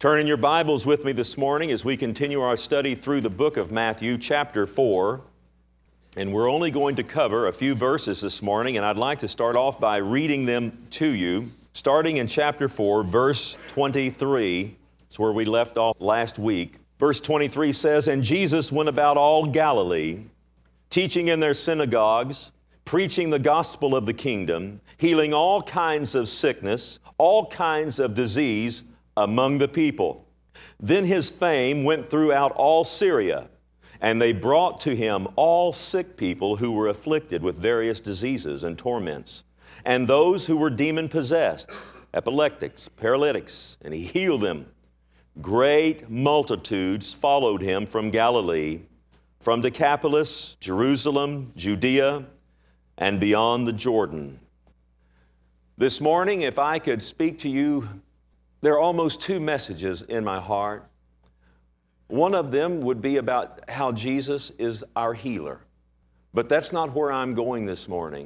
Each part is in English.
Turn in your Bibles with me this morning as we continue our study through the book of Matthew, chapter 4. And we're only going to cover a few verses this morning, and I'd like to start off by reading them to you. Starting in chapter 4, verse 23, it's where we left off last week. Verse 23 says, "And Jesus went about all Galilee, teaching in their synagogues, preaching the gospel of the kingdom, healing all kinds of sickness, all kinds of disease among the people. Then His fame went throughout all Syria, and they brought to Him all sick people who were afflicted with various diseases and torments, and those who were demon-possessed, epileptics, paralytics, and He healed them. Great multitudes followed Him from Galilee, from Decapolis, Jerusalem, Judea, and beyond the Jordan." This morning, if I could speak to you, there are almost two messages in my heart. One of them would be about how Jesus is our healer. But that's not where I'm going this morning.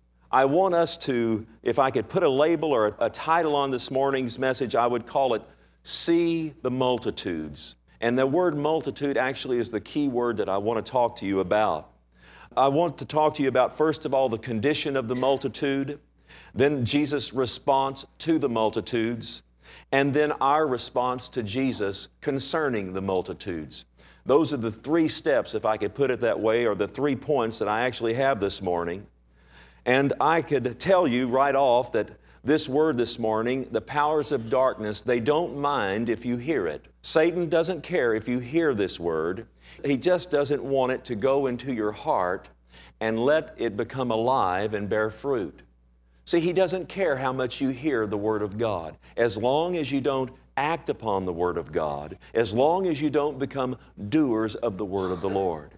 I want us to, if I could put a label or a title on this morning's message, I would call it, "See the Multitudes." And the word multitude actually is the key word that I want to talk to you about. I want to talk to you about, first of all, the condition of the multitude, then Jesus' response to the multitudes, and then our response to Jesus concerning the multitudes. Those are the three steps, if I could put it that way, or the 3 points that I actually have this morning. And I could tell you right off that this word this morning, the powers of darkness, they don't mind if you hear it. Satan doesn't care if you hear this word. He just doesn't want it to go into your heart and let it become alive and bear fruit. See, he doesn't care how much you hear the Word of God. As long as you don't act upon the Word of God, as long as you don't become doers of the Word of the Lord.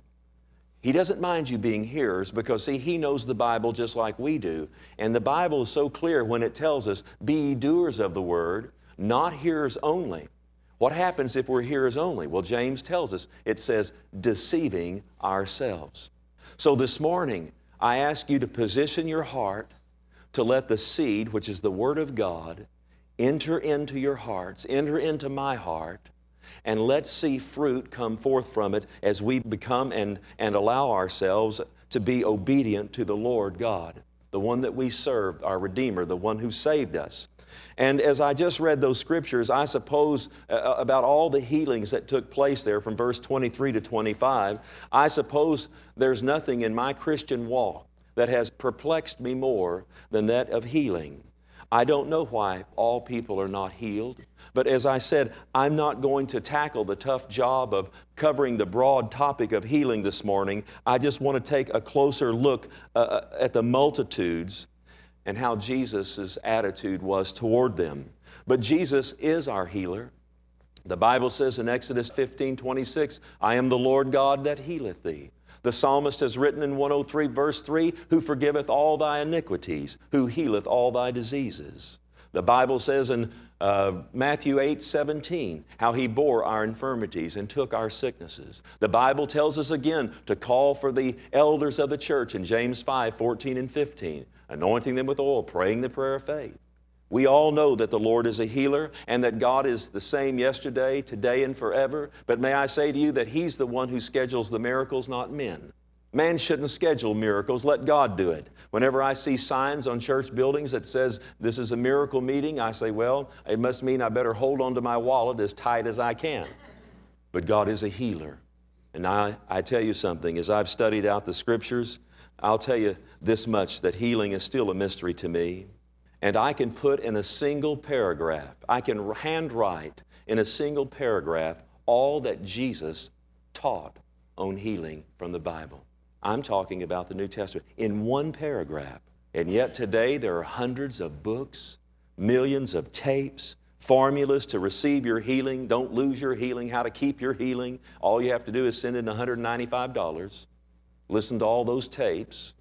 He doesn't mind you being hearers because, see, He knows the Bible just like we do. And the Bible is so clear when it tells us, "Be ye doers of the Word, not hearers only." What happens if we're hearers only? Well, James tells us, it says, deceiving ourselves. So this morning, I ask you to position your heart to let the seed, which is the Word of God, enter into your hearts, enter into my heart, and let's see fruit come forth from it as we become and allow ourselves to be obedient to the Lord God, the one that we serve, our Redeemer, the one who saved us. And as I just read those scriptures, I suppose about all the healings that took place there from verse 23 to 25, I suppose there's nothing in my Christian walk that has perplexed me more than that of healing. I don't know why all people are not healed, but as I said, I'm not going to tackle the tough job of covering the broad topic of healing this morning. I just want to take a closer look at the multitudes and how Jesus' attitude was toward them. But Jesus is our healer. The Bible says in Exodus 15:26, "I am the Lord God that healeth thee." The psalmist has written in 103 verse 3, "Who forgiveth all thy iniquities, who healeth all thy diseases." The Bible says in Matthew 8:17, how He bore our infirmities and took our sicknesses. The Bible tells us again to call for the elders of the church in James 5:14 and 15, anointing them with oil, praying the prayer of faith. We all know that the Lord is a healer and that God is the same yesterday, today, and forever. But may I say to you that He's the one who schedules the miracles, not men. Man shouldn't schedule miracles. Let God do it. Whenever I see signs on church buildings that says this is a miracle meeting, I say, well, it must mean I better hold on to my wallet as tight as I can. But God is a healer. And I tell you something, as I've studied out the Scriptures, I'll tell you this much, that healing is still a mystery to me. And I can put in a single paragraph, I can handwrite in a single paragraph all that Jesus taught on healing from the Bible. I'm talking about the New Testament in one paragraph. And yet today there are hundreds of books, millions of tapes, formulas to receive your healing. Don't lose your healing, how to keep your healing. All you have to do is send in $195, listen to all those tapes,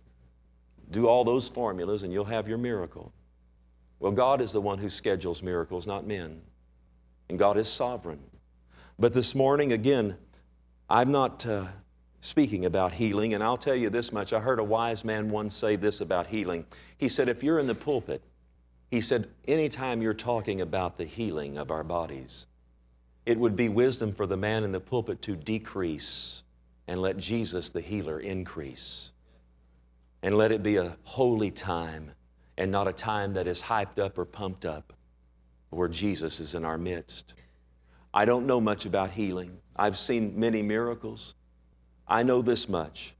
do all those formulas, and you'll have your miracle. Well, God is the one who schedules miracles, not men. And God is sovereign. But this morning, again, I'm not speaking about healing, and I'll tell you this much. I heard a wise man once say this about healing. He said, if you're in the pulpit, he said, anytime you're talking about the healing of our bodies, It would be wisdom for the man in the pulpit to decrease and let Jesus, the healer, increase. And let it be a holy time and not a time that is hyped up or pumped up, where Jesus is in our midst. I don't know much about healing. I've seen many miracles. I know this much.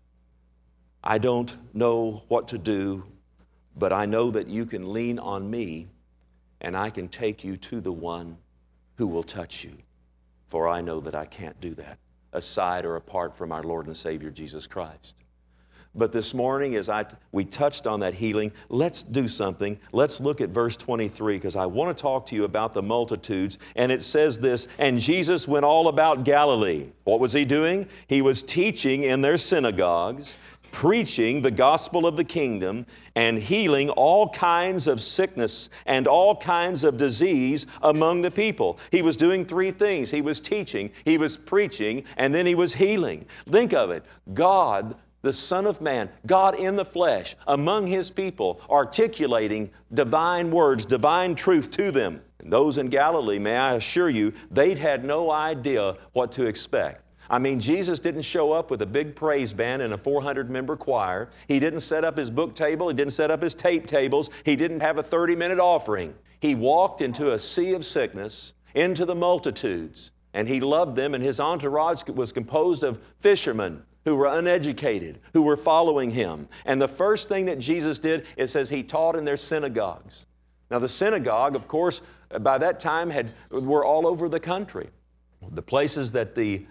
I don't know what to do, but I know that you can lean on me and I can take you to the one who will touch you. For I know that I can't do that aside or apart from our Lord and Savior Jesus Christ. But this morning, as we touched on that healing, let's do something. Let's look at verse 23, because I want to talk to you about the multitudes. And it says this, and Jesus went all about Galilee. What was He doing? He was teaching in their synagogues, preaching the gospel of the kingdom, and healing all kinds of sickness and all kinds of disease among the people. He was doing three things. He was teaching, He was preaching, and then He was healing. Think of it. God, the Son of Man, God in the flesh, among His people, articulating divine words, divine truth to them. And those in Galilee, may I assure you, they'd had no idea what to expect. I mean, Jesus didn't show up with a big praise band and a 400-member choir. He didn't set up His book table. He didn't set up His tape tables. He didn't have a 30-minute offering. He walked into a sea of sickness, into the multitudes, and He loved them, and His entourage was composed of fishermen who were uneducated, who were following Him. And the first thing that Jesus did, it says He taught in their synagogues. Now the synagogue, of course, by that time were all over the country. The places that the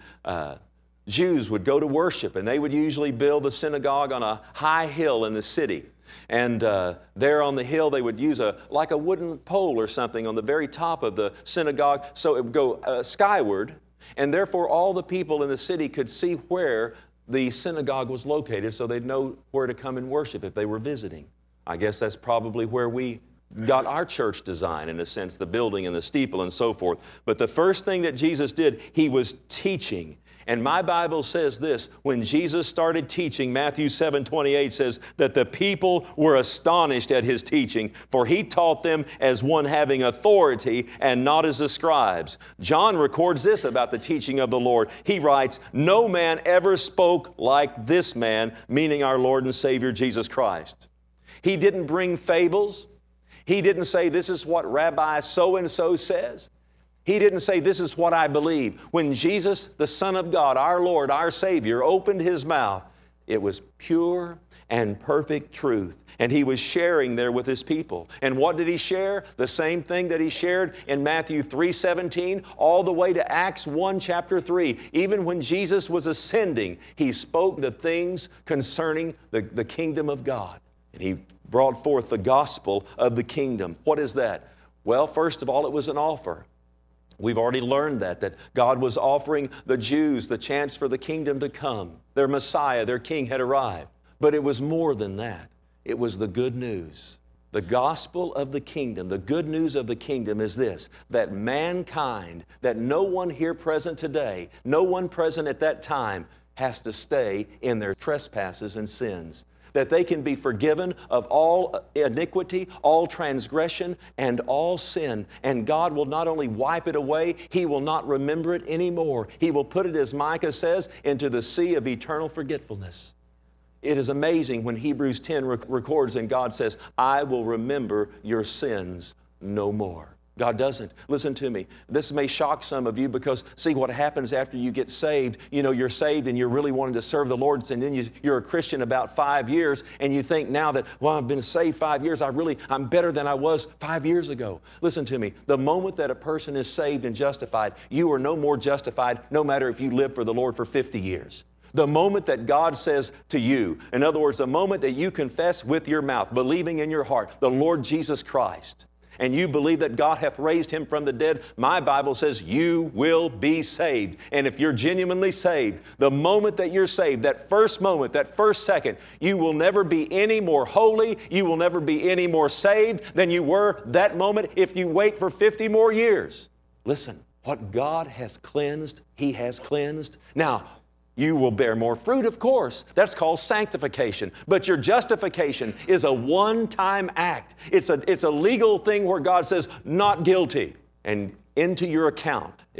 Jews would go to worship, and they would usually build a synagogue on a high hill in the city. And there on the hill, they would use like a wooden pole or something on the very top of the synagogue, so it would go skyward, and therefore all the people in the city could see where the synagogue was located, so they'd know where to come and worship if they were visiting. I guess that's probably where we got our church design, in a sense, the building and the steeple and so forth. But the first thing that Jesus did, He was teaching. And my Bible says this, when Jesus started teaching, Matthew 7:28 says that the people were astonished at His teaching, for He taught them as one having authority and not as the scribes. John records this about the teaching of the Lord. He writes, no man ever spoke like this man, meaning our Lord and Savior Jesus Christ. He didn't bring fables. He didn't say, this is what Rabbi so-and-so says. He didn't say, this is what I believe. When Jesus, the Son of God, our Lord, our Savior, opened His mouth, it was pure and perfect truth. And He was sharing there with His people. And what did He share? The same thing that He shared in Matthew 3:17 all the way to Acts 1 chapter 3. Even when Jesus was ascending, He spoke the things concerning the kingdom of God. And He brought forth the gospel of the kingdom. What is that? Well, first of all, it was an offer. We've already learned that God was offering the Jews the chance for the kingdom to come. Their Messiah, their King had arrived. But it was more than that. It was the good news. The gospel of the kingdom, the good news of the kingdom is this, that mankind, that no one here present today, no one present at that time has to stay in their trespasses and sins. That they can be forgiven of all iniquity, all transgression, and all sin. And God will not only wipe it away, He will not remember it anymore. He will put it, as Micah says, into the sea of eternal forgetfulness. It is amazing when Hebrews 10 records and God says, I will remember your sins no more. God doesn't. Listen to me. This may shock some of you because, see, what happens after you get saved, you know, you're saved and you're really wanting to serve the Lord, and then you're a Christian about 5 years, and you think now that, well, I've been saved 5 years, I'm better than I was 5 years ago. Listen to me. The moment that a person is saved and justified, you are no more justified no matter if you live for the Lord for 50 years. The moment that God says to you, in other words, the moment that you confess with your mouth, believing in your heart, the Lord Jesus Christ, and you believe that God hath raised Him from the dead, my Bible says you will be saved. And if you're genuinely saved, the moment that you're saved, that first moment, that first second, you will never be any more holy, you will never be any more saved than you were that moment if you wait for 50 more years. Listen, what God has cleansed, He has cleansed. Now, you will bear more fruit, of course. That's called sanctification. But your justification is a one-time act. It's a legal thing where God says, not guilty. And into your account is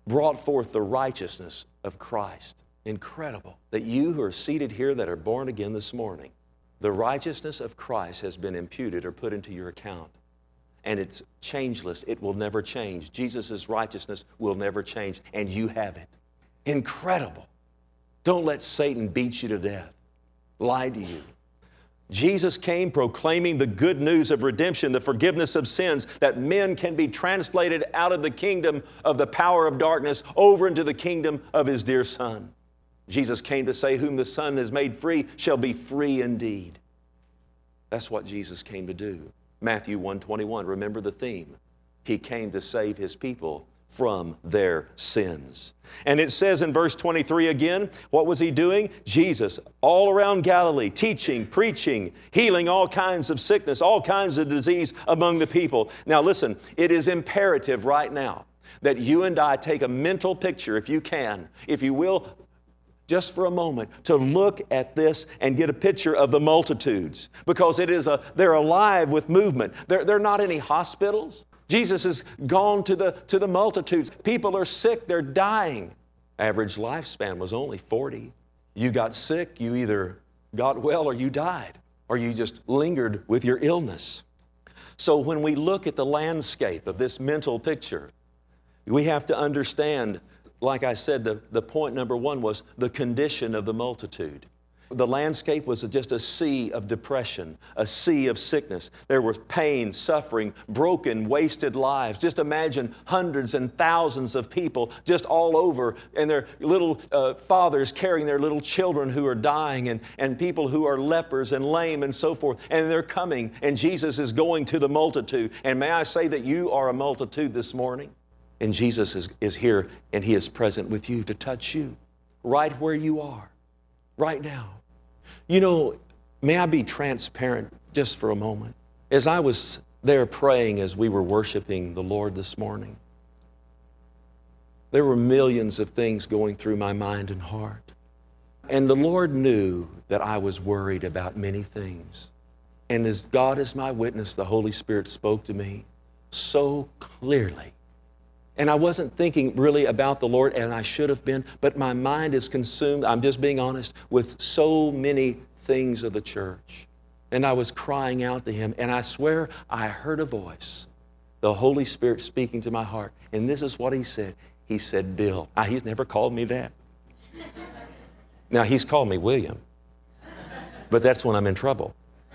brought forth the righteousness of Christ. Incredible that you who are seated here that are born again this morning, the righteousness of Christ has been imputed or put into your account. And it's changeless. It will never change. Jesus' righteousness will never change, and you have it. Incredible. Don't let Satan beat you to death, lie to you. Jesus came proclaiming the good news of redemption, the forgiveness of sins, that men can be translated out of the kingdom of the power of darkness over into the kingdom of His dear Son. Jesus came to say, whom the Son has made free shall be free indeed. That's what Jesus came to do. Matthew 1:21, remember the theme. He came to save His people from their sins. And it says in verse 23 again, what was He doing? Jesus, all around Galilee, teaching, preaching, healing all kinds of sickness, all kinds of disease among the people. Now listen, it is imperative right now that you and I take a mental picture, if you can, if you will, just for a moment, to look at this and get a picture of the multitudes, because they're alive with movement. They're not any hospitals. Jesus has gone to the multitudes. People are sick, they're dying. Average lifespan was only 40. You got sick, you either got well or you died, or you just lingered with your illness. So when we look at the landscape of this mental picture, we have to understand, like I said, the point number one was the condition of the multitude. The landscape was just a sea of depression, a sea of sickness. There was pain, suffering, broken, wasted lives. Just imagine hundreds and thousands of people just all over, and their little fathers carrying their little children who are dying, and people who are lepers and lame and so forth. And they're coming, and Jesus is going to the multitude. And may I say that you are a multitude this morning? And Jesus is here, and He is present with you to touch you right where you are, right now. You know, may I be transparent just for a moment? As I was there praying as we were worshiping the Lord this morning, there were millions of things going through my mind and heart. And the Lord knew that I was worried about many things. And as God is my witness, the Holy Spirit spoke to me so clearly. And I wasn't thinking really about the Lord, and I should have been, but my mind is consumed, I'm just being honest, with so many things of the church. And I was crying out to Him, and I swear I heard a voice, the Holy Spirit speaking to my heart. And this is what He said. He said, Bill. He's never called me that. Now, He's called me William, but that's when I'm in trouble.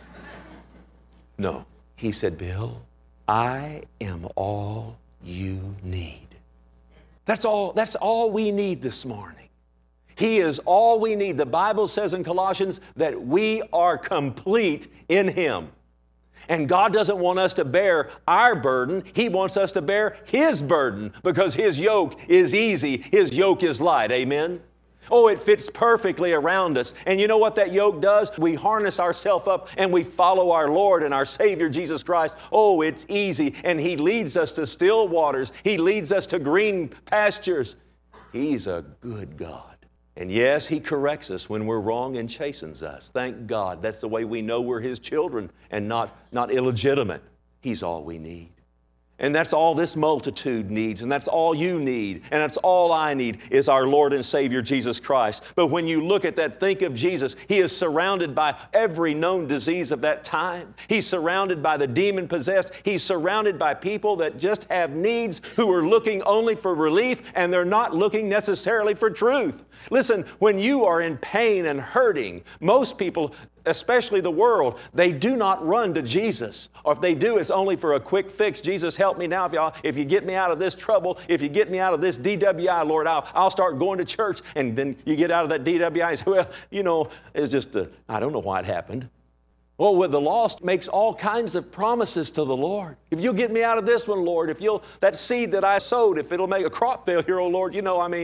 No, He said, Bill, I am all you need. That's all we need this morning. He is all we need. The Bible says in Colossians that we are complete in Him. And God doesn't want us to bear our burden. He wants us to bear His burden, because His yoke is easy. His yoke is light. Amen? Oh, it fits perfectly around us. And you know what that yoke does? We harness ourselves up and we follow our Lord and our Savior, Jesus Christ. Oh, it's easy. And He leads us to still waters. He leads us to green pastures. He's a good God. And yes, He corrects us when we're wrong and chastens us. Thank God. That's the way we know we're His children and not illegitimate. He's all we need. And that's all this multitude needs, and that's all you need, and that's all I need is our Lord and Savior, Jesus Christ. But when you look at that, think of Jesus. He is surrounded by every known disease of that time. He's surrounded by the demon-possessed. He's surrounded by people that just have needs, who are looking only for relief, and they're not looking necessarily for truth. Listen, when you are in pain and hurting, most people, especially the world, they do not run to Jesus. Or if they do, it's only for a quick fix. Jesus, help me now. If you get me out of this trouble, if you get me out of this DWI, Lord, I'll start going to church. And then you get out of that DWI and say, well, you know, it's just, I don't know why it happened. Well, with the lost makes all kinds of promises to the Lord. If you'll get me out of this one, Lord, that seed that I sowed, if it'll make a crop failure, oh Lord,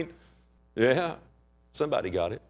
yeah, somebody got it.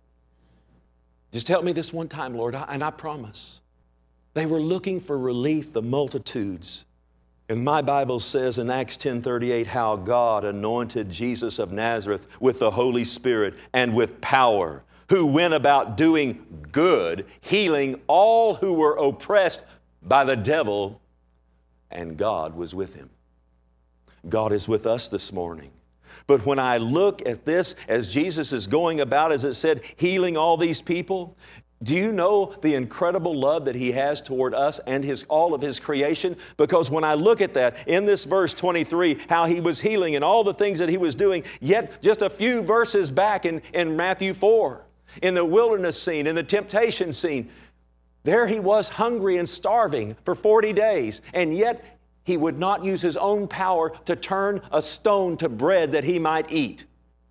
Just help me this one time, Lord, and I promise. They were looking for relief, the multitudes. And my Bible says in Acts 10:38 how God anointed Jesus of Nazareth with the Holy Spirit and with power, who went about doing good, healing all who were oppressed by the devil, and God was with Him. God is with us this morning. But when I look at this, as Jesus is going about, as it said, healing all these people, do you know the incredible love that He has toward us and all of His creation? Because when I look at that, in this verse 23, how He was healing and all the things that He was doing, yet just a few verses back in Matthew 4, in the wilderness scene, in the temptation scene, there He was hungry and starving for 40 days, and yet He would not use His own power to turn a stone to bread that He might eat.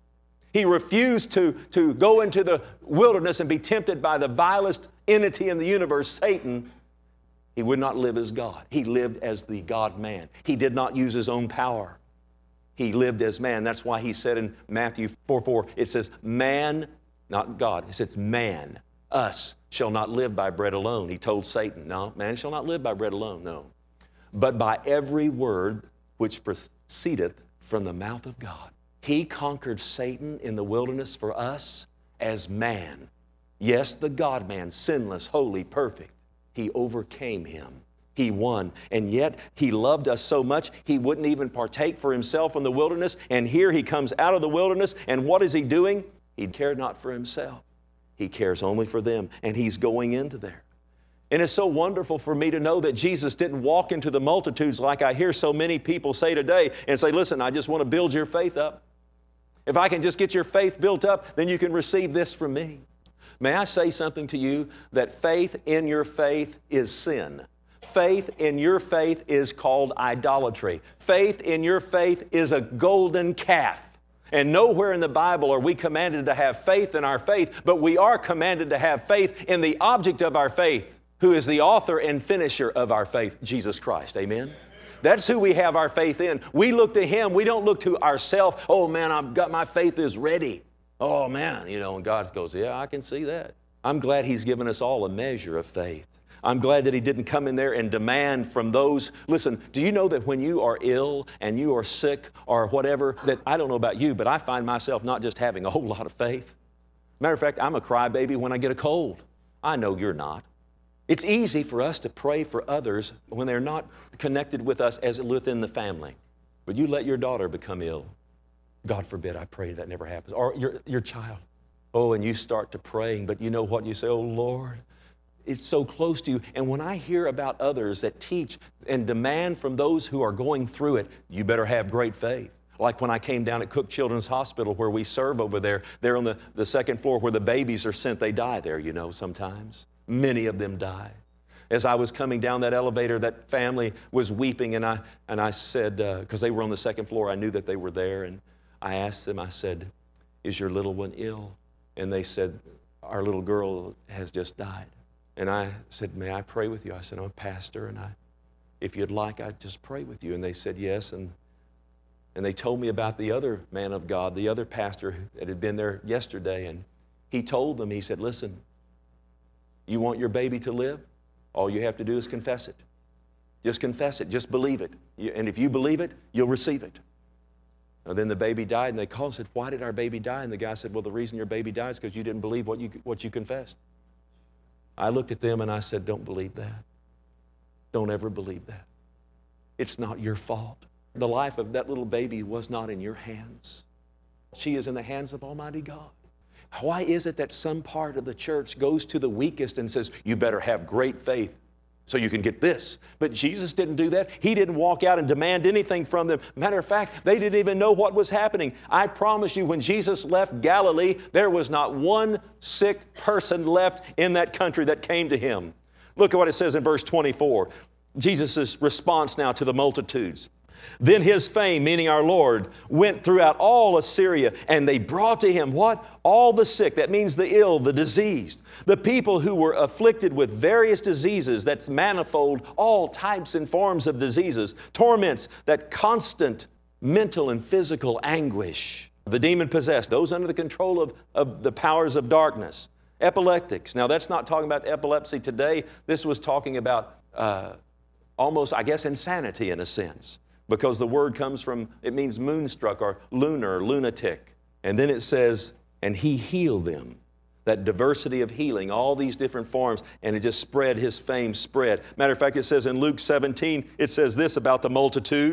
He refused to go into the wilderness and be tempted by the vilest entity in the universe, Satan. He would not live as God. He lived as the God-man. He did not use His own power. He lived as man. That's why He said in Matthew 4:4, it says, man, not God. It says, man, us, shall not live by bread alone. He told Satan, no, man shall not live by bread alone, no. But by every word which proceedeth from the mouth of God. He conquered Satan in the wilderness for us as man. Yes, the God-man, sinless, holy, perfect. He overcame him. He won. And yet He loved us so much, He wouldn't even partake for Himself in the wilderness. And here He comes out of the wilderness, and what is He doing? He cared not for Himself. He cares only for them, and He's going into there. And it's so wonderful for me to know that Jesus didn't walk into the multitudes like I hear so many people say today and say, listen, I just want to build your faith up. If I can just get your faith built up, then you can receive this from me. May I say something to you, that faith in your faith is sin. Faith in your faith is called idolatry. Faith in your faith is a golden calf. And nowhere in the Bible are we commanded to have faith in our faith, but we are commanded to have faith in the object of our faith, who is the author and finisher of our faith, Jesus Christ. Amen? That's who we have our faith in. We look to Him. We don't look to ourselves. Oh man, I've got, my faith is ready. Oh man, and God goes, yeah, I can see that. I'm glad He's given us all a measure of faith. I'm glad that He didn't come in there and demand from those. Listen, do you know that when you are ill and you are sick or whatever, that I don't know about you, but I find myself not just having a whole lot of faith. Matter of fact, I'm a crybaby when I get a cold. I know you're not. It's easy for us to pray for others when they're not connected with us as within the family. But you let your daughter become ill. God forbid, I pray that never happens. Or your child. Oh, and you start to praying, but you know what? You say, oh Lord, it's so close to you. And when I hear about others that teach and demand from those who are going through it, you better have great faith. Like when I came down at Cook Children's Hospital where we serve over there, they're on the second floor where the babies are sent. They die there, sometimes. Many of them die. As I was coming down that elevator, that family was weeping, and I said, because they were on the second floor, I knew that they were there, and I asked them, I said, is your little one ill? And they said, our little girl has just died. And I said, may I pray with you? I said, I'm a pastor, and if you'd like, I'd just pray with you. And they said yes, and they told me about the other man of God, the other pastor that had been there yesterday, and he told them, he said, listen, you want your baby to live? All you have to do is confess it. Just confess it. Just believe it. And if you believe it, you'll receive it. And then the baby died, and they called and said, why did our baby die? And the guy said, well, the reason your baby died is because you didn't believe what you confessed. I looked at them and I said, don't believe that. Don't ever believe that. It's not your fault. The life of that little baby was not in your hands. She is in the hands of Almighty God. Why is it that some part of the church goes to the weakest and says, you better have great faith so you can get this? But Jesus didn't do that. He didn't walk out and demand anything from them. Matter of fact, they didn't even know what was happening. I promise you, when Jesus left Galilee, there was not one sick person left in that country that came to Him. Look at what it says in verse 24. Jesus' response now to the multitudes. Then His fame, meaning our Lord, went throughout all Assyria, and they brought to Him what? All the sick. That means the ill, the diseased, the people who were afflicted with various diseases, that's manifold, all types and forms of diseases, torments, that constant mental and physical anguish, the demon-possessed, those under the control of the powers of darkness, epileptics. Now, that's not talking about epilepsy today. This was talking about almost, I guess, insanity in a sense. Because the word comes from, it means moonstruck or lunar, lunatic. And then it says, and He healed them. That diversity of healing, all these different forms, and it just spread, His fame spread. Matter of fact, it says in Luke 17, it says this about the multitude.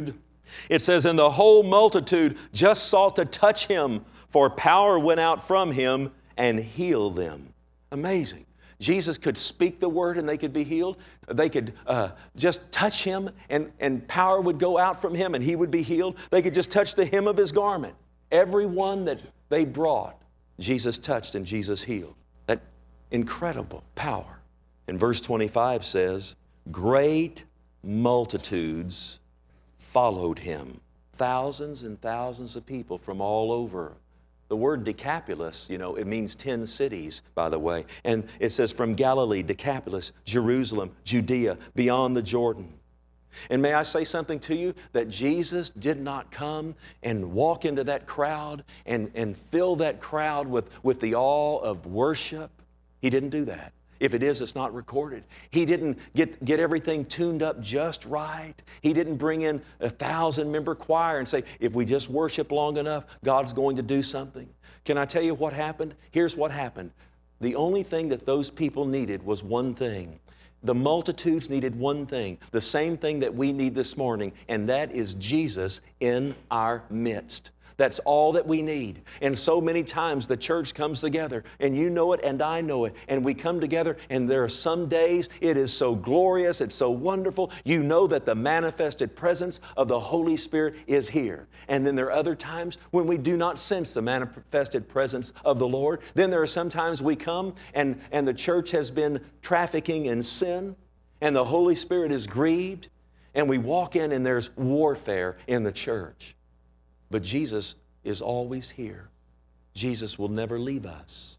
It says, and the whole multitude just sought to touch him, for power went out from him and healed them. Amazing. Jesus could speak the word and they could be healed. They could just touch him and power would go out from him and he would be healed. They could just touch the hem of his garment. Everyone that they brought, Jesus touched and Jesus healed. That incredible power. And verse 25 says, great multitudes followed him. Thousands and thousands of people from all over. The word Decapolis, it means 10 cities, by the way. And it says from Galilee, Decapolis, Jerusalem, Judea, beyond the Jordan. And may I say something to you? That Jesus did not come and walk into that crowd and fill that crowd with the awe of worship. He didn't do that. If it is, it's not recorded. He didn't get everything tuned up just right. He didn't bring in a 1,000-member choir and say, if we just worship long enough, God's going to do something. Can I tell you what happened? Here's what happened. The only thing that those people needed was one thing. The multitudes needed one thing, the same thing that we need this morning, and that is Jesus in our midst. That's all that we need. And so many times the church comes together, and you know it and I know it, and we come together, and there are some days it is so glorious, it's so wonderful. You know that the manifested presence of the Holy Spirit is here. And then there are other times when we do not sense the manifested presence of the Lord. Then there are some times we come and the church has been trafficking in sin, and the Holy Spirit is grieved, and we walk in and there's warfare in the church. But Jesus is always here. Jesus will never leave us.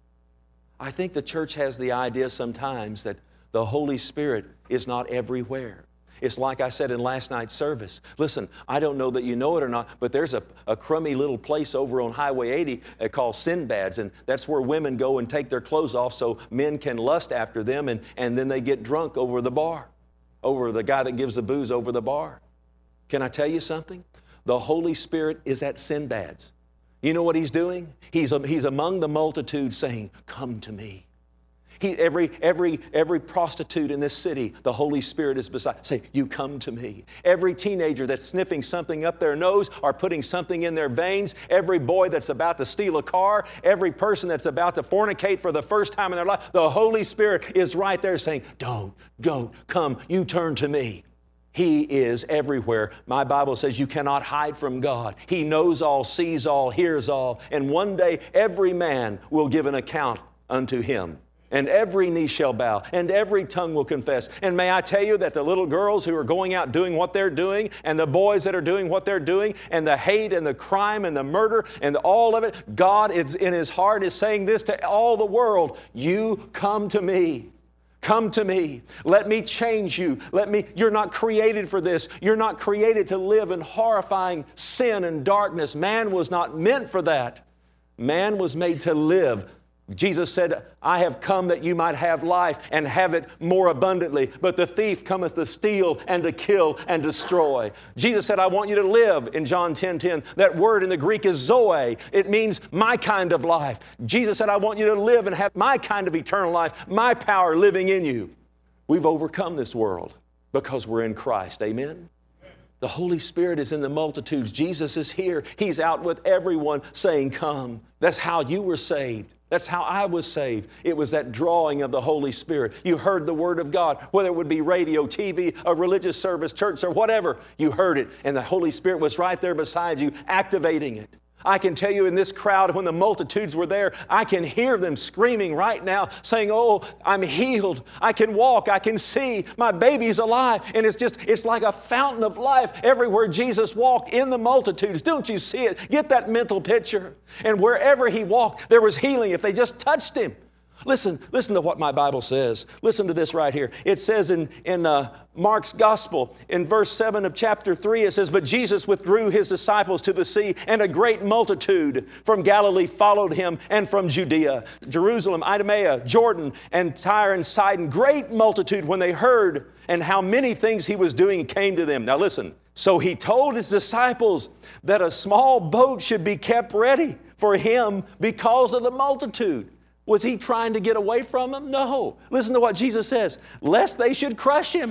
I think the church has the idea sometimes that the Holy Spirit is not everywhere. It's like I said in last night's service. Listen, I don't know that you know it or not, but there's a crummy little place over on Highway 80 called Sinbad's, and that's where women go and take their clothes off so men can lust after them, and then they get drunk over the bar, over the guy that gives the booze over the bar. Can I tell you something? The Holy Spirit is at Sinbad's. You know what He's doing? He's among the multitude saying, come to me. Every prostitute in this city, the Holy Spirit is beside. Say, you come to me. Every teenager that's sniffing something up their nose or putting something in their veins, every boy that's about to steal a car, every person that's about to fornicate for the first time in their life, the Holy Spirit is right there saying, don't, come, you turn to me. He is everywhere. My Bible says you cannot hide from God. He knows all, sees all, hears all. And one day every man will give an account unto Him. And every knee shall bow, and every tongue will confess. And may I tell you that the little girls who are going out doing what they're doing, and the boys that are doing what they're doing, and the hate and the crime and the murder and all of it, God is in His heart is saying this to all the world, you come to me. Come to me. Let me change you. You're not created for this. You're not created to live in horrifying sin and darkness. Man was not meant for that. Man was made to live. Jesus said, I have come that you might have life and have it more abundantly. But the thief cometh to steal and to kill and destroy. Jesus said, I want you to live in John 10:10. That word in the Greek is zoe. It means my kind of life. Jesus said, I want you to live and have my kind of eternal life, my power living in you. We've overcome this world because we're in Christ. Amen? The Holy Spirit is in the multitudes. Jesus is here. He's out with everyone saying, come. That's how you were saved. That's how I was saved. It was that drawing of the Holy Spirit. You heard the Word of God, whether it would be radio, TV, a religious service, church, or whatever. You heard it, and the Holy Spirit was right there beside you, activating it. I can tell you in this crowd, when the multitudes were there, I can hear them screaming right now, saying, oh, I'm healed. I can walk. I can see. My baby's alive. And it's like a fountain of life everywhere Jesus walked in the multitudes. Don't you see it? Get that mental picture. And wherever He walked, there was healing if they just touched Him. Listen to what my Bible says. Listen to this right here. It says in Mark's Gospel, in verse 7 of chapter 3, it says, but Jesus withdrew His disciples to the sea, and a great multitude from Galilee followed Him, and from Judea, Jerusalem, Idumea, Jordan, and Tyre and Sidon. Great multitude when they heard and how many things He was doing came to them. Now listen. So He told His disciples that a small boat should be kept ready for Him because of the multitude. Was He trying to get away from them? No. Listen to what Jesus says. Lest they should crush Him.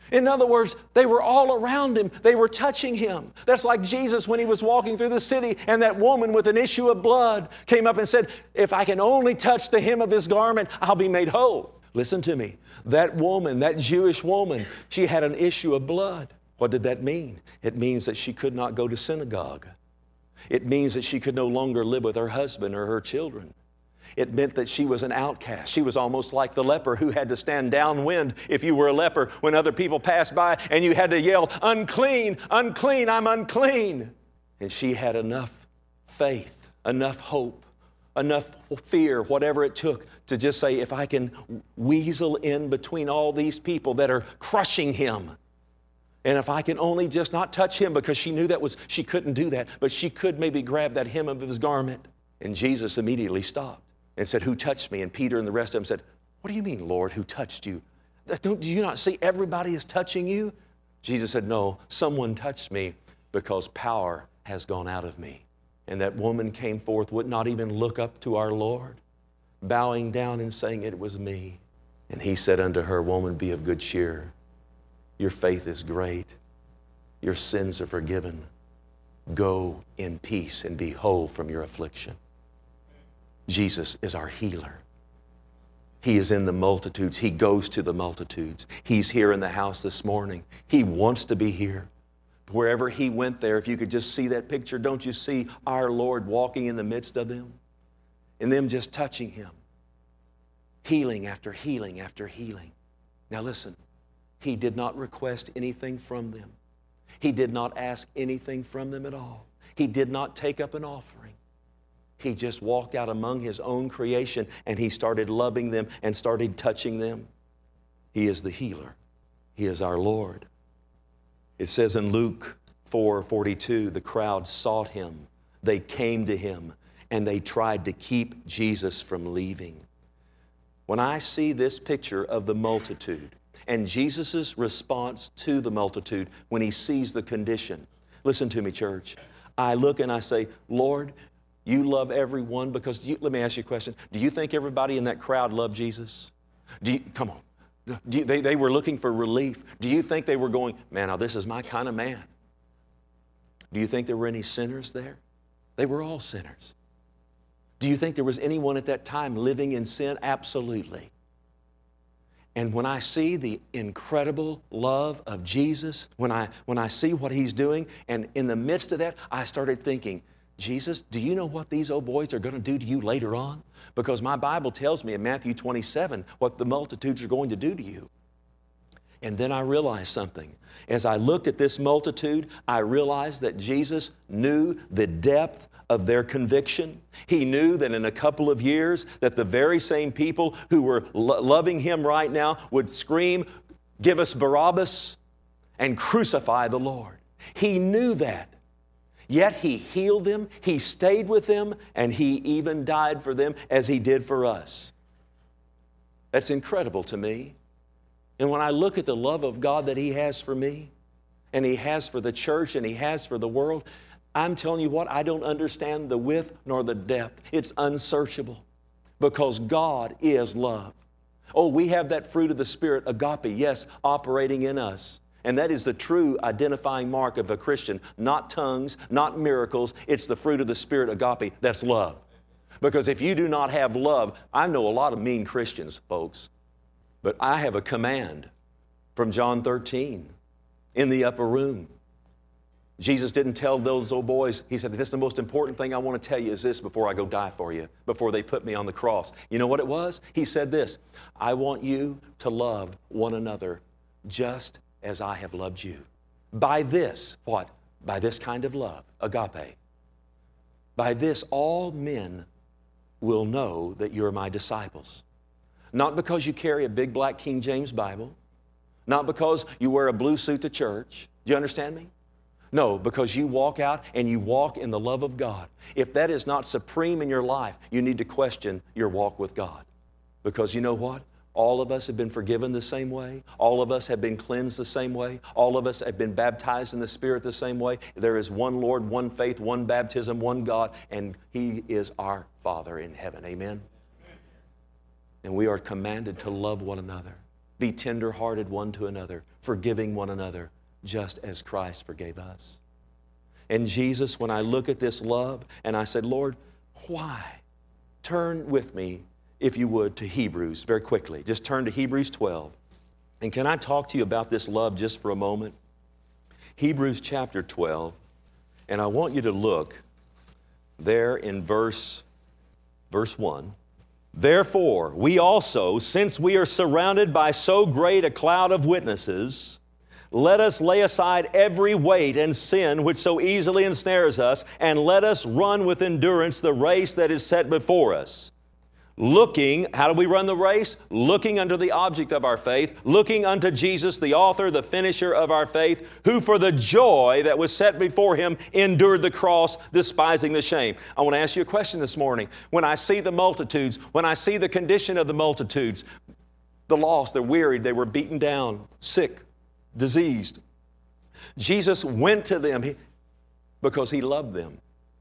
In other words, they were all around him. They were touching him. That's like Jesus when he was walking through the city and that woman with an issue of blood came up and said, if I can only touch the hem of his garment, I'll be made whole. Listen to me. That woman, that Jewish woman, she had an issue of blood. What did that mean? It means that she could not go to synagogue. It means that she could no longer live with her husband or her children. It meant that she was an outcast. She was almost like the leper who had to stand downwind if you were a leper when other people passed by and you had to yell, unclean, unclean, I'm unclean. And she had enough faith, enough hope, enough fear, whatever it took to just say, if I can weasel in between all these people that are crushing him, and if I can only just not touch him, because she knew she couldn't do that, but she could maybe grab that hem of his garment. And Jesus immediately stopped and said, who touched me? And Peter and the rest of them said, what do you mean, Lord, who touched you? Do you not see everybody is touching you? Jesus said, no, someone touched me because power has gone out of me. And that woman came forth, would not even look up to our Lord, bowing down and saying, it was me. And he said unto her, woman, be of good cheer. Your faith is great. Your sins are forgiven. Go in peace and be whole from your affliction. Jesus is our healer. He is in the multitudes. He goes to the multitudes. He's here in the house this morning. He wants to be here. Wherever he went there, if you could just see that picture, don't you see our Lord walking in the midst of them? And them just touching him. Healing after healing after healing. Now listen, he did not request anything from them. He did not ask anything from them at all. He did not take up an offering. He just walked out among his own creation and he started loving them and started touching them. He is the healer. He is our Lord. It says in Luke 4:42, the crowd sought him. They came to him and they tried to keep Jesus from leaving. When I see this picture of the multitude and Jesus' response to the multitude when he sees the condition, listen to me, church. I look and I say, Lord, you love everyone because, let me ask you a question. Do you think everybody in that crowd loved Jesus? Come on. They were looking for relief. Do you think they were going, man, now this is my kind of man? Do you think there were any sinners there? They were all sinners. Do you think there was anyone at that time living in sin? Absolutely. And when I see the incredible love of Jesus, when I see what he's doing, and in the midst of that, I started thinking, Jesus, do you know what these old boys are going to do to you later on? Because my Bible tells me in Matthew 27 what the multitudes are going to do to you. And then I realized something. As I looked at this multitude, I realized that Jesus knew the depth of their conviction. He knew that in a couple of years that the very same people who were loving him right now would scream, give us Barabbas and crucify the Lord. He knew that. Yet he healed them, he stayed with them, and he even died for them as he did for us. That's incredible to me. And when I look at the love of God that he has for me, and he has for the church, and he has for the world, I'm telling you what, I don't understand the width nor the depth. It's unsearchable because God is love. Oh, we have that fruit of the Spirit, agape, yes, operating in us. And that is the true identifying mark of a Christian. Not tongues, not miracles. It's the fruit of the Spirit, agape. That's love. Because if you do not have love, I know a lot of mean Christians, folks. But I have a command from John 13 in the upper room. Jesus didn't tell those old boys, he said, this is the most important thing I want to tell you is this before I go die for you, before they put me on the cross. You know what it was? He said this, I want you to love one another just as I have loved you. By this, what? By this kind of love, agape. By this, all men will know that you're my disciples. Not because you carry a big black King James Bible, not because you wear a blue suit to church. Do you understand me? No, because you walk out and you walk in the love of God. If that is not supreme in your life, you need to question your walk with God. Because you know what? All of us have been forgiven the same way. All of us have been cleansed the same way. All of us have been baptized in the Spirit the same way. There is one Lord, one faith, one baptism, one God, and He is our Father in heaven. Amen? And we are commanded to love one another. Be tender-hearted one to another, forgiving one another, just as Christ forgave us. And Jesus, when I look at this love, and I said, Lord, why? Turn with me, if you would, to Hebrews very quickly. Just turn to Hebrews 12. And can I talk to you about this love just for a moment? Hebrews chapter 12. And I want you to look there in verse 1. Therefore, we also, since we are surrounded by so great a cloud of witnesses, let us lay aside every weight and sin which so easily ensnares us, and let us run with endurance the race that is set before us. Looking, how do we run the race? Looking unto the object of our faith, looking unto Jesus, the author, the finisher of our faith, who for the joy that was set before Him endured the cross, despising the shame. I want to ask you a question this morning. When I see the multitudes, when I see the condition of the multitudes, the lost, they're wearied, they were beaten down, sick, diseased. Jesus went to them because He loved them.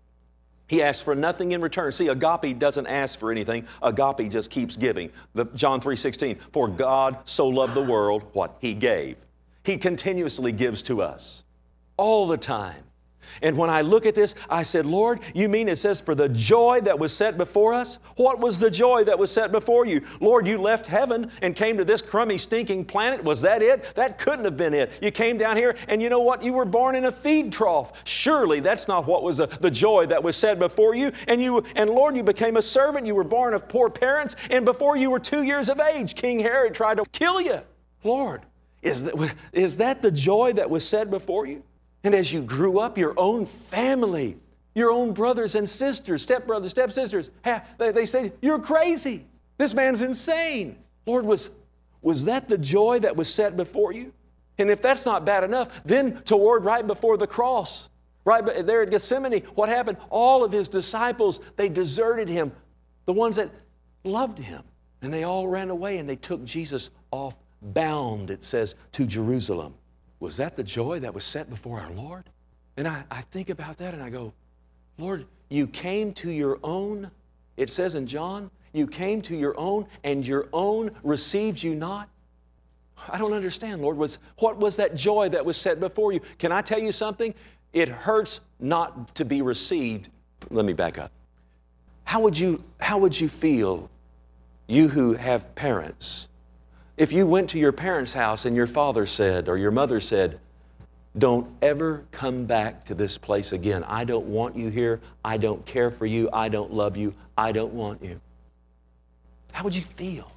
He asked for nothing in return. See, agape doesn't ask for anything. Agape just keeps giving. John 3:16, for God so loved the world, what? He gave. He continuously gives to us all the time. And when I look at this, I said, Lord, you mean it says for the joy that was set before us? What was the joy that was set before you? Lord, you left heaven and came to this crummy, stinking planet. Was that it? That couldn't have been it. You came down here and you know what? You were born in a feed trough. Surely that's not what was the joy that was set before you. And Lord, you became a servant. You were born of poor parents. And before you were 2 years of age, King Herod tried to kill you. Lord, is that the joy that was set before you? And as you grew up, your own family, your own brothers and sisters, stepbrothers, stepsisters, they said, you're crazy. This man's insane. Lord, was that the joy that was set before you? And if that's not bad enough, then toward right before the cross, right there at Gethsemane, what happened? All of His disciples, they deserted Him, the ones that loved Him. And they all ran away and they took Jesus off bound, it says, to Jerusalem. Was that the joy that was set before our Lord? And I think about that and I go, Lord, you came to your own. It says in John, you came to your own and your own received you not. I don't understand, Lord. What was that joy that was set before you? Can I tell you something? It hurts not to be received. Let me back up. How would you feel, you who have parents, if you went to your parents' house and your father said, or your mother said, don't ever come back to this place again. I don't want you here. I don't care for you. I don't love you. I don't want you. How would you feel?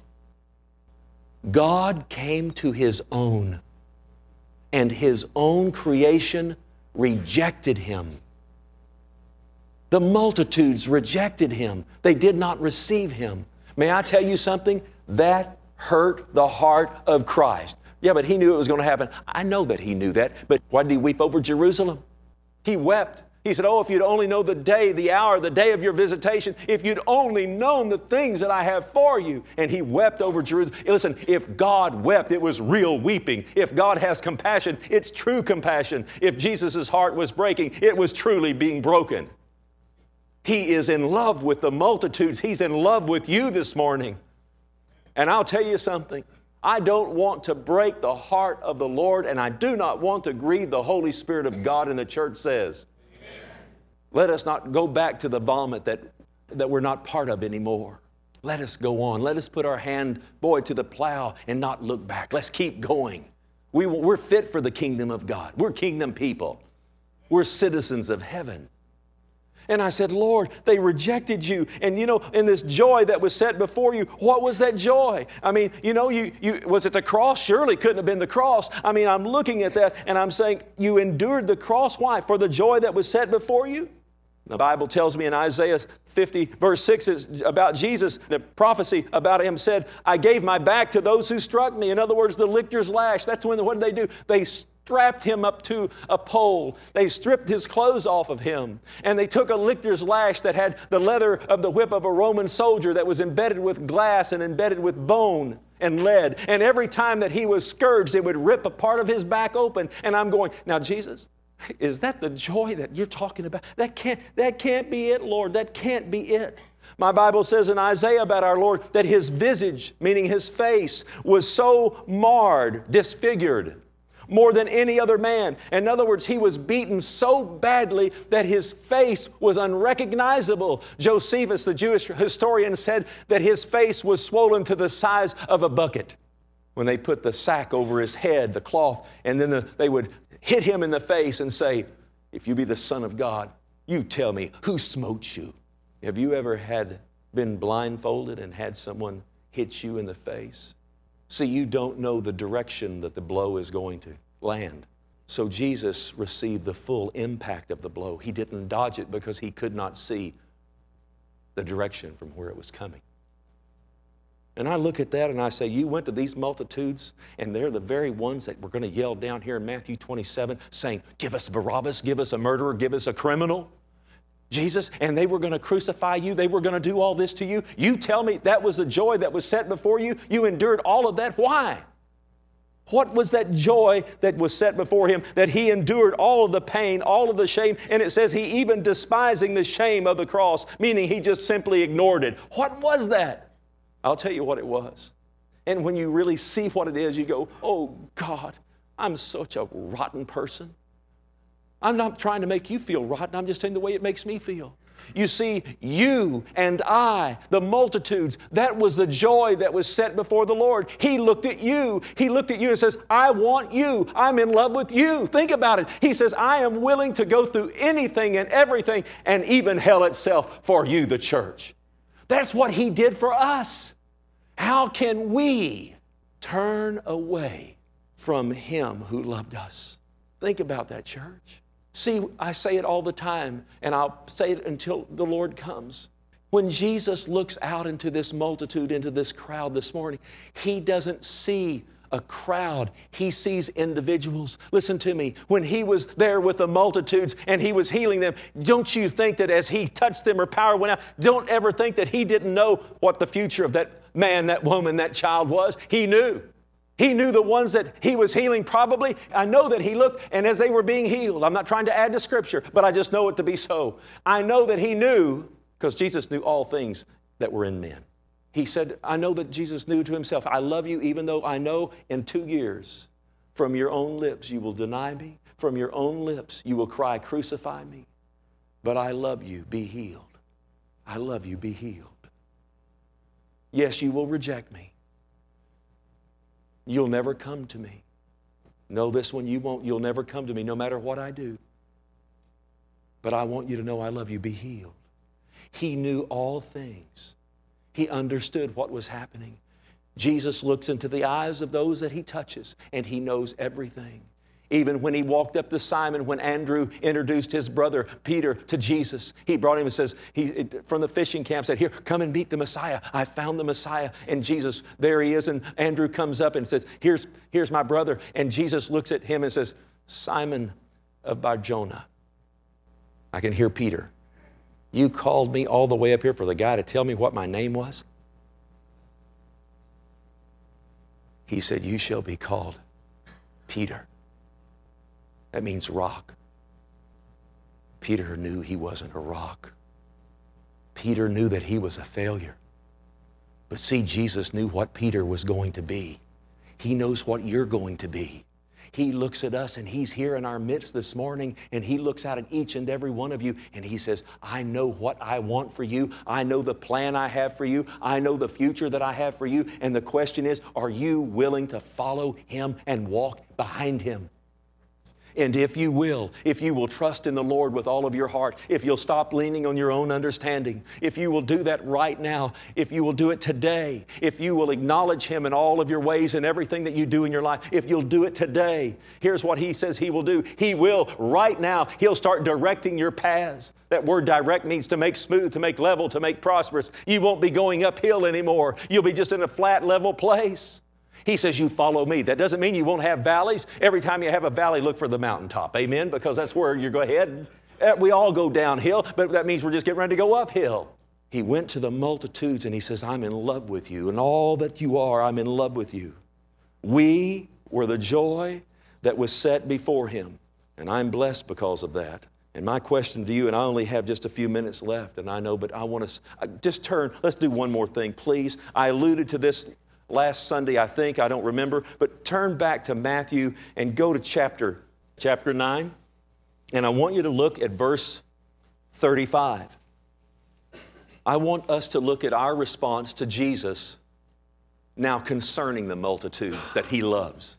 God came to His own, and His own creation rejected Him. The multitudes rejected Him. They did not receive Him. May I tell you something? That hurt the heart of Christ. Yeah, but He knew it was going to happen. I know that He knew that, but why did He weep over Jerusalem? He wept. He said, oh, if you'd only know the day, the hour, the day of your visitation, if you'd only known the things that I have for you. And He wept over Jerusalem. Listen, if God wept, it was real weeping. If God has compassion, it's true compassion. If Jesus' heart was breaking, it was truly being broken. He is in love with the multitudes. He's in love with you this morning. And I'll tell you something, I don't want to break the heart of the Lord, and I do not want to grieve the Holy Spirit of God, and the church says, amen. Let us not go back to the vomit that we're not part of anymore. Let us go on. Let us put our hand, to the plow and not look back. Let's keep going. We're fit for the kingdom of God. We're kingdom people. We're citizens of heaven. And I said, Lord, they rejected you. And in this joy that was set before you, what was that joy? I mean, was it the cross? Surely couldn't have been the cross. I mean, I'm looking at that and I'm saying, you endured the cross. Why? For the joy that was set before you? The Bible tells me in Isaiah 50, verse 6, is about Jesus. The prophecy about Him said, I gave my back to those who struck me. In other words, the lictor's lash. That's what did they do? They strapped Him up to a pole. They stripped His clothes off of Him. And they took a lictor's lash that had the leather of the whip of a Roman soldier that was embedded with glass and embedded with bone and lead. And every time that He was scourged, it would rip a part of His back open. And I'm going, now Jesus, is that the joy that you're talking about? That can't be it, Lord. That can't be it. My Bible says in Isaiah about our Lord that His visage, meaning His face, was so marred, disfigured, more than any other man. In other words, He was beaten so badly that His face was unrecognizable. Josephus, the Jewish historian, said that His face was swollen to the size of a bucket. When they put the sack over His head, the cloth, and then they would hit Him in the face and say, if you be the Son of God, you tell me, who smote you? Have you ever been blindfolded and had someone hit you in the face? See, you don't know the direction that the blow is going to land. So Jesus received the full impact of the blow. He didn't dodge it because He could not see the direction from where it was coming. And I look at that and I say, you went to these multitudes and they're the very ones that we're going to yell down here in Matthew 27 saying, give us Barabbas, give us a murderer, give us a criminal. Jesus, and they were going to crucify you. They were going to do all this to you. You tell me that was the joy that was set before you. You endured all of that. Why? What was that joy that was set before Him, that He endured all of the pain, all of the shame? And it says He even despising the shame of the cross, meaning He just simply ignored it. What was that? I'll tell you what it was. And when you really see what it is, you go, oh God, I'm such a rotten person. I'm not trying to make you feel rotten. I'm just telling you the way it makes me feel. You see, you and I, the multitudes, that was the joy that was set before the Lord. He looked at you. He looked at you and says, I want you. I'm in love with you. Think about it. He says, I am willing to go through anything and everything and even hell itself for you, the church. That's what He did for us. How can we turn away from Him who loved us? Think about that, church. See, I say it all the time, and I'll say it until the Lord comes. When Jesus looks out into this multitude, into this crowd this morning, He doesn't see a crowd. He sees individuals. Listen to me. When He was there with the multitudes and He was healing them, don't you think that as He touched them or power went out, don't ever think that He didn't know what the future of that man, that woman, that child was. He knew. He knew the ones that He was healing probably. I know that He looked, and as they were being healed, I'm not trying to add to Scripture, but I just know it to be so. I know that He knew, because Jesus knew all things that were in men. He said, I know that Jesus knew to Himself, I love you even though I know in 2 years from your own lips you will deny me. From your own lips you will cry, crucify me. But I love you, be healed. I love you, be healed. Yes, you will reject me. You'll never come to me. No, this one you won't. You'll never come to me no matter what I do. But I want you to know I love you. Be healed. He knew all things. He understood what was happening. Jesus looks into the eyes of those that He touches, and He knows everything. Even when He walked up to Simon, when Andrew introduced his brother Peter to Jesus, he brought him and says, from the fishing camp, said, here, come and meet the Messiah. I found the Messiah. And Jesus, there he is. And Andrew comes up and says, here's my brother. And Jesus looks at him and says, Simon of Bar-Jonah. I can hear Peter. You called me all the way up here for the guy to tell me what my name was? He said, you shall be called Peter. That means rock. Peter knew he wasn't a rock. Peter knew that he was a failure. But see, Jesus knew what Peter was going to be. He knows what you're going to be. He looks at us, and He's here in our midst this morning, and He looks out at each and every one of you, and He says, I know what I want for you. I know the plan I have for you. I know the future that I have for you. And the question is, are you willing to follow Him and walk behind Him? And if you will trust in the Lord with all of your heart, if you'll stop leaning on your own understanding, if you will do that right now, if you will do it today, if you will acknowledge Him in all of your ways and everything that you do in your life, if you'll do it today, here's what He says He will do. He will right now. He'll start directing your paths. That word direct means to make smooth, to make level, to make prosperous. You won't be going uphill anymore. You'll be just in a flat, level place. He says, you follow me. That doesn't mean you won't have valleys. Every time you have a valley, look for the mountaintop. Amen? Because that's where you're going to head. We all go downhill, but that means we're just getting ready to go uphill. He went to the multitudes and He says, I'm in love with you. And all that you are, I'm in love with you. We were the joy that was set before Him. And I'm blessed because of that. And my question to you, and I only have just a few minutes left, and I know, but I want to just turn. Let's do one more thing, please. I alluded to this last Sunday, I think. I don't remember. But turn back to Matthew and go to chapter 9. And I want you to look at verse 35. I want us to look at our response to Jesus now concerning the multitudes that He loves.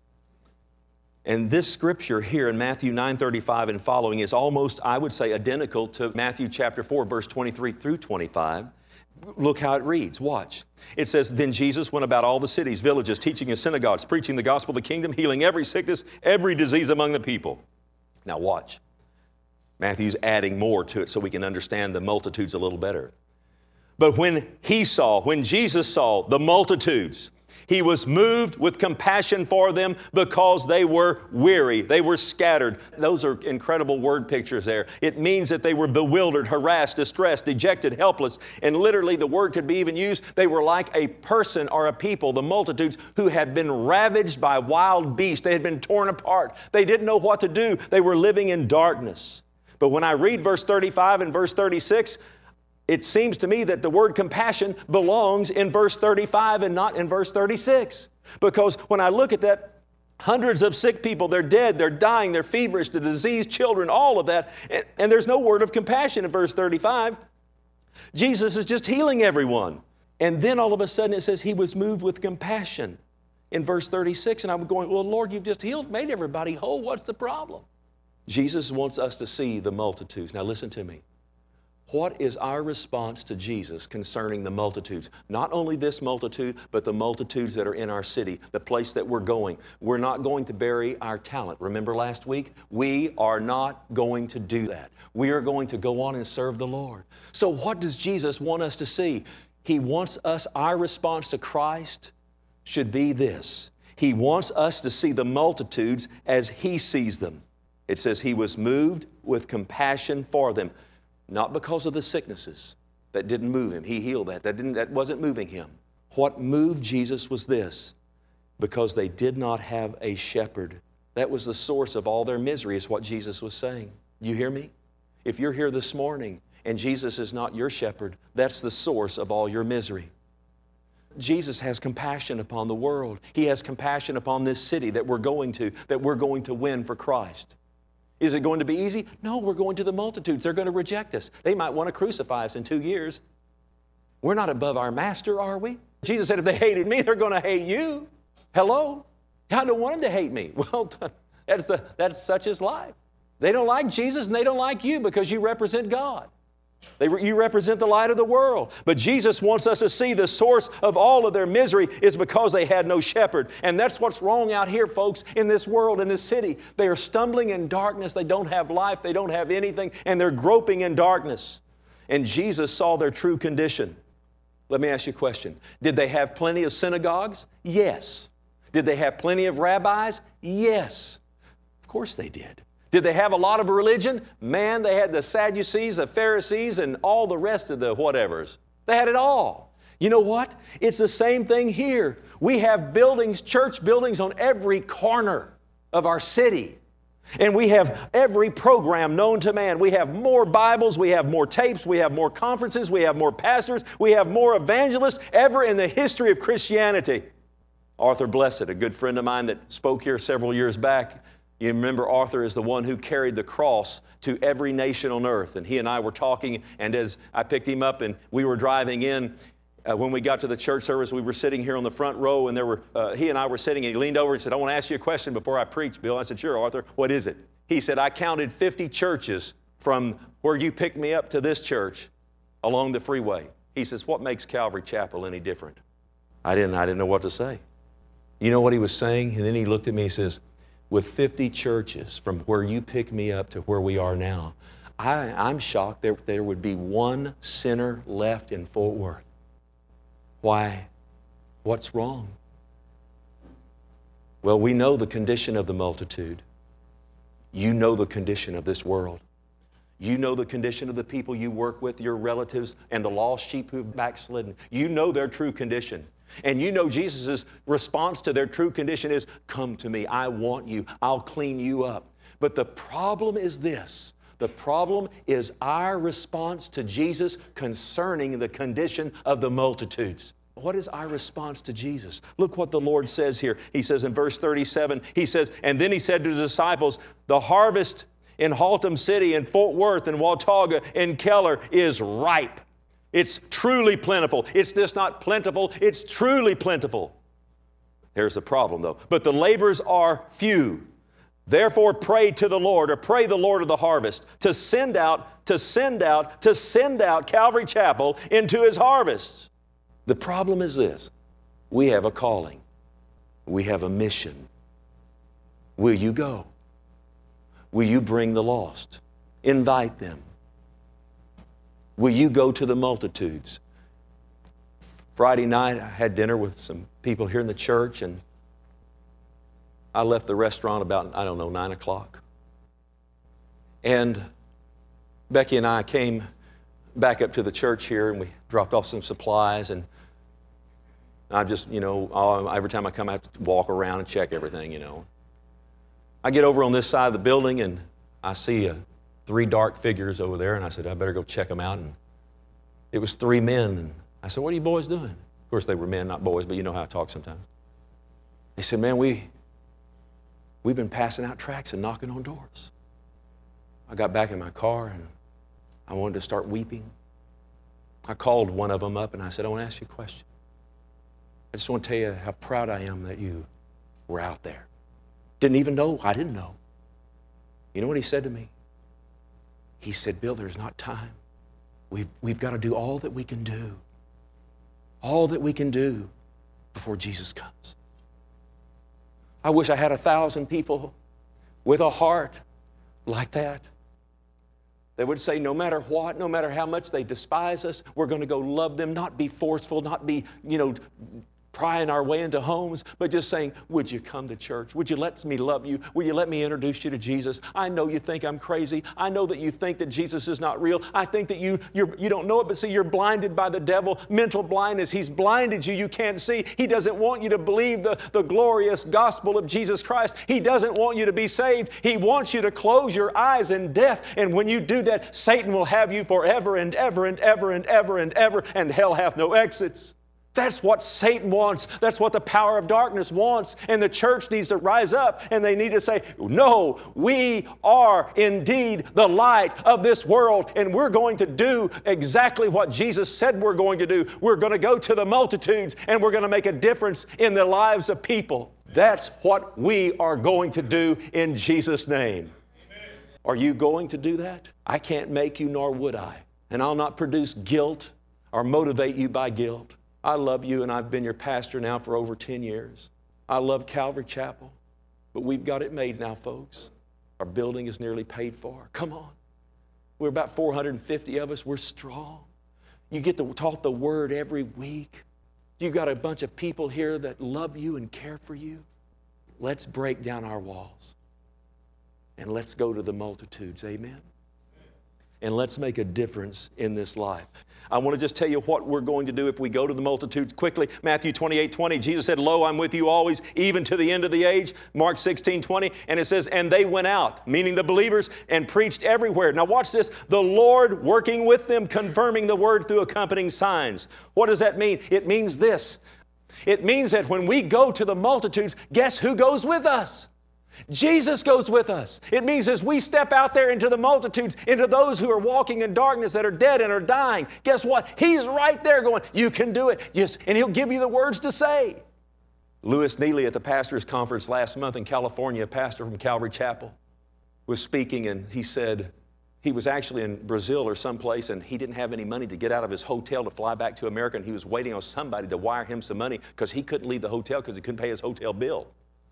And this scripture here in Matthew 9:35 and following is almost, I would say, identical to Matthew chapter 4, verse 23 through 25. Look how it reads. Watch. It says, "Then Jesus went about all the cities, villages, teaching in synagogues, preaching the gospel of the kingdom, healing every sickness, every disease among the people." Now watch. Matthew's adding more to it so we can understand the multitudes a little better. "But when Jesus saw the multitudes, He was moved with compassion for them because they were weary. They were scattered." Those are incredible word pictures there. It means that they were bewildered, harassed, distressed, dejected, helpless. And literally the word could be even used. They were like a person or a people, the multitudes, who had been ravaged by wild beasts. They had been torn apart. They didn't know what to do. They were living in darkness. But when I read verse 35 and verse 36, it seems to me that the word compassion belongs in verse 35 and not in verse 36. Because when I look at that, hundreds of sick people, they're dead, they're dying, they're feverish, the diseased children, all of that. And there's no word of compassion in verse 35. Jesus is just healing everyone. And then all of a sudden it says He was moved with compassion in verse 36. And I'm going, well, Lord, you've just healed, made everybody whole. What's the problem? Jesus wants us to see the multitudes. Now listen to me. What is our response to Jesus concerning the multitudes? Not only this multitude, but the multitudes that are in our city, the place that we're going. We're not going to bury our talent. Remember last week? We are not going to do that. We are going to go on and serve the Lord. So what does Jesus want us to see? He wants us, our response to Christ should be this. He wants us to see the multitudes as He sees them. It says He was moved with compassion for them. Not because of the sicknesses. That didn't move Him. He healed that. That wasn't moving Him. What moved Jesus was this. Because they did not have a shepherd. That was the source of all their misery, is what Jesus was saying. You hear me? If you're here this morning and Jesus is not your shepherd, that's the source of all your misery. Jesus has compassion upon the world. He has compassion upon this city that we're going to win for Christ. Is it going to be easy? No, we're going to the multitudes. They're going to reject us. They might want to crucify us in 2 years. We're not above our master, are we? Jesus said, if they hated me, they're going to hate you. Hello? I don't want them to hate me. Well, that's such is life. They don't like Jesus and they don't like you because you represent God. You represent the light of the world. But Jesus wants us to see the source of all of their misery is because they had no shepherd. And that's what's wrong out here, folks, in this world, in this city. They are stumbling in darkness. They don't have life. They don't have anything. And they're groping in darkness. And Jesus saw their true condition. Let me ask you a question. Did they have plenty of synagogues? Yes. Did they have plenty of rabbis? Yes. Of course they did. Did they have a lot of religion? Man, they had the Sadducees, the Pharisees, and all the rest of the whatevers. They had it all. You know what? It's the same thing here. We have buildings, church buildings on every corner of our city. And we have every program known to man. We have more Bibles, we have more tapes, we have more conferences, we have more pastors, we have more evangelists ever in the history of Christianity. Arthur Blessed, a good friend of mine that spoke here several years back, you remember Arthur is the one who carried the cross to every nation on earth. And he and I were talking, and as I picked him up and we were driving in, when we got to the church service, we were sitting here on the front row, and he and I were sitting, and he leaned over and said, I want to ask you a question before I preach, Bill. I said, sure, Arthur, what is it? He said, I counted 50 churches from where you picked me up to this church along the freeway. He says, what makes Calvary Chapel any different? I didn't know what to say. You know what he was saying? And then he looked at me and says, with 50 churches from where you picked me up to where we are now, I'm shocked there would be one sinner left in Fort Worth. Why? What's wrong? Well, we know the condition of the multitude. You know the condition of this world. You know the condition of the people you work with, your relatives, and the lost sheep who've backslidden. You know their true condition. And you know Jesus' response to their true condition is, come to me, I want you, I'll clean you up. But the problem is this. The problem is our response to Jesus concerning the condition of the multitudes. What is our response to Jesus? Look what the Lord says here. He says in verse 37, He says, and then He said to the disciples, the harvest in Haltom City, in Fort Worth, in Watauga, in Keller is ripe. It's truly plentiful. It's just not plentiful, it's truly plentiful. There's the problem though. But the laborers are few. Therefore pray to the Lord, or pray the Lord of the harvest to send out Calvary Chapel into His harvest. The problem is this: we have a calling. We have a mission. Will you go? Will you bring the lost? Invite them. Will you go to the multitudes? Friday night, I had dinner with some people here in the church, and I left the restaurant about, 9 o'clock. And Becky and I came back up to the church here, and we dropped off some supplies, and I just, every time I come, I have to walk around and check everything, I get over on this side of the building, and I see 3 dark figures over there, and I said, I better go check them out. And it was 3 men, and I said, what are you boys doing? Of course, they were men, not boys, but you know how I talk sometimes. They said, man, we've been passing out tracts and knocking on doors. I got back in my car, and I wanted to start weeping. I called one of them up, and I said, I want to ask you a question. I just want to tell you how proud I am that you were out there. Didn't even know. I didn't know. You know what he said to me? He said, Bill, there's not time. We've got to do all that we can do. All that we can do before Jesus comes. I wish I had 1,000 people with a heart like that. They would say, no matter what, no matter how much they despise us, we're going to go love them, not be forceful, not be, prying our way into homes, but just saying, would you come to church? Would you let me love you? Will you let me introduce you to Jesus? I know you think I'm crazy. I know that you think that Jesus is not real. I think that you don't know it, but see, you're blinded by the devil. Mental blindness. He's blinded you. You can't see. He doesn't want you to believe the glorious gospel of Jesus Christ. He doesn't want you to be saved. He wants you to close your eyes in death. And when you do that, Satan will have you forever and ever and ever and ever and ever, and hell hath no exits. That's what Satan wants. That's what the power of darkness wants. And the church needs to rise up, and they need to say, no, we are indeed the light of this world, and we're going to do exactly what Jesus said we're going to do. We're going to go to the multitudes, and we're going to make a difference in the lives of people. That's what we are going to do in Jesus' name. Amen. Are you going to do that? I can't make you, nor would I. And I'll not produce guilt or motivate you by guilt. I love you, and I've been your pastor now for over 10 years. I love Calvary Chapel, but we've got it made now, folks. Our building is nearly paid for. Come on. We're about 450 of us. We're strong. You get to talk the Word every week. You got a bunch of people here that love you and care for you. Let's break down our walls, and let's go to the multitudes. Amen. And let's make a difference in this life. I want to just tell you what we're going to do if we go to the multitudes quickly. Matthew 28:20, Jesus said, lo, I'm with you always, even to the end of the age. Mark 16:20, and it says, and they went out, meaning the believers, and preached everywhere. Now watch this, the Lord working with them, confirming the word through accompanying signs. What does that mean? It means this. It means that when we go to the multitudes, guess who goes with us? Jesus goes with us. It means as we step out there into the multitudes, into those who are walking in darkness that are dead and are dying, guess what? He's right there going, you can do it. Yes, and He'll give you the words to say. Lewis Neely at the pastor's conference last month in California, a pastor from Calvary Chapel, was speaking, and he said he was actually in Brazil or someplace, and he didn't have any money to get out of his hotel to fly back to America, and he was waiting on somebody to wire him some money because he couldn't leave the hotel because he couldn't pay his hotel bill.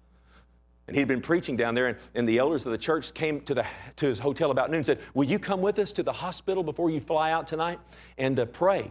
And he'd been preaching down there, and the elders of the church came to his hotel about noon and said, will you come with us to the hospital before you fly out tonight and pray?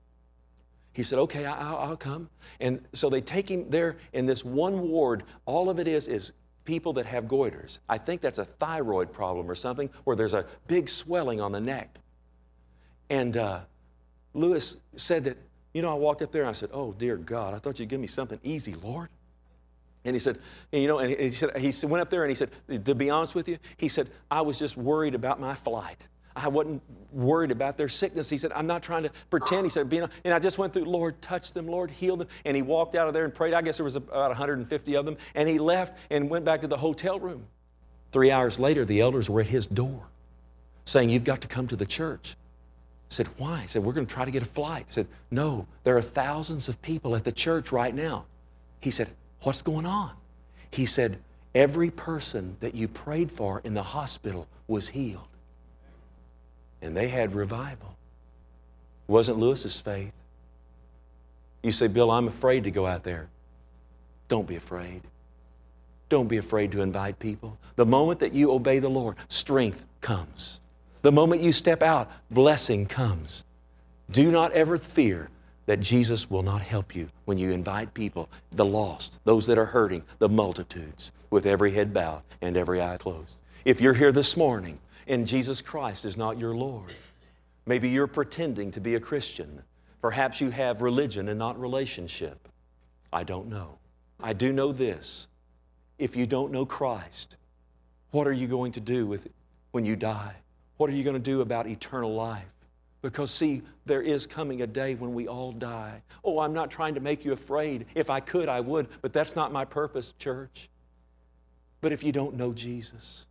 He said, okay, I'll come. And so they take him there in this one ward. All of it is people that have goiters. I think that's a thyroid problem or something, where there's a big swelling on the neck. And Lewis said that, I walked up there and I said, oh, dear God, I thought you'd give me something easy, Lord. And he said, and he said, went up there and he said, to be honest with you, he said, I was just worried about my flight. I wasn't worried about their sickness. He said, I'm not trying to pretend. He said, and I just went through, Lord, touch them, Lord, heal them. And he walked out of there and prayed. I guess there was about 150 of them. And he left and went back to the hotel room. 3 hours later, the elders were at his door saying, you've got to come to the church. I said, why? He said, we're going to try to get a flight. He said, no, there are thousands of people at the church right now. He said, what's going on? He said, every person that you prayed for in the hospital was healed. And they had revival. It wasn't Lewis's faith. You say, Bill, I'm afraid to go out there. Don't be afraid. Don't be afraid to invite people. The moment that you obey the Lord, strength comes. The moment you step out, blessing comes. Do not ever fear that Jesus will not help you when you invite people, the lost, those that are hurting, the multitudes, with every head bowed and every eye closed. If you're here this morning and Jesus Christ is not your Lord, maybe you're pretending to be a Christian. Perhaps you have religion and not relationship. I don't know. I do know this. If you don't know Christ, what are you going to do when you die? What are you going to do about eternal life? Because see, there is coming a day when we all die. Oh, I'm not trying to make you afraid. If I could, I would, but that's not my purpose, church. But if you don't know Jesus,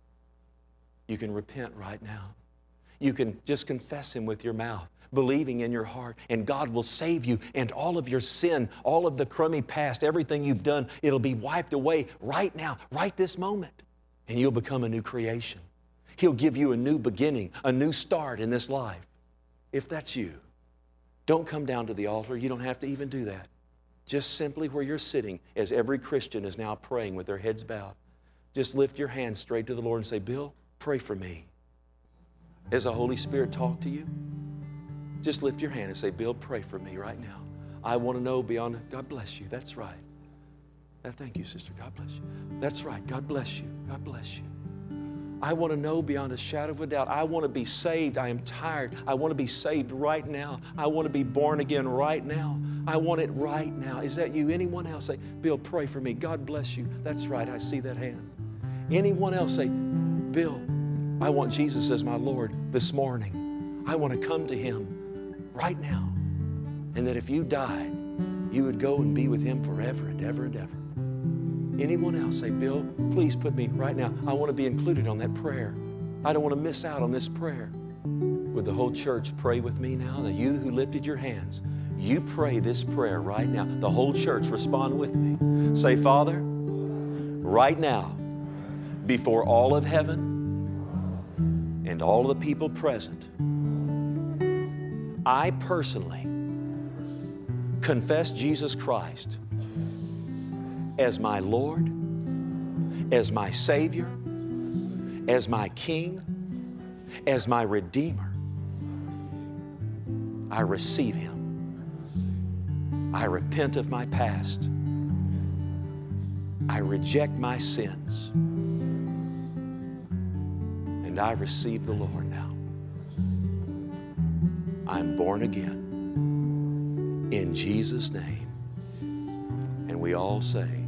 you can repent right now. You can just confess Him with your mouth, believing in your heart, and God will save you, and all of your sin, all of the crummy past, everything you've done, it'll be wiped away right now, right this moment, and you'll become a new creation. He'll give you a new beginning, a new start in this life. If that's you, don't come down to the altar. You don't have to even do that. Just simply where you're sitting, as every Christian is now praying with their heads bowed, just lift your hands straight to the Lord and say, Bill, pray for me. Has the Holy Spirit talked to you? Just lift your hand and say, Bill, pray for me right now. I want to know beyond, God bless you. That's right. Thank you, sister. God bless you. That's right. God bless you. God bless you. I want to know beyond a shadow of a doubt. I want to be saved. I am tired. I want to be saved right now. I want to be born again right now. I want it right now. Is that you? Anyone else say, Bill, pray for me. God bless you. That's right. I see that hand. Anyone else say, Bill, I want Jesus as my Lord this morning. I want to come to Him right now. And that if you died, you would go and be with Him forever and ever and ever. Anyone else say, Bill, please put me right now. I want to be included on that prayer. I don't want to miss out on this prayer. Would the whole church pray with me now? That you who lifted your hands, you pray this prayer right now. The whole church respond with me. Say, Father, right now, before all of heaven and all of the people present, I personally confess Jesus Christ as my Lord, as my Savior, as my King, as my Redeemer. I receive Him. I repent of my past. I reject my sins. And I receive the Lord now. I'm born again. In Jesus' name. And we all say,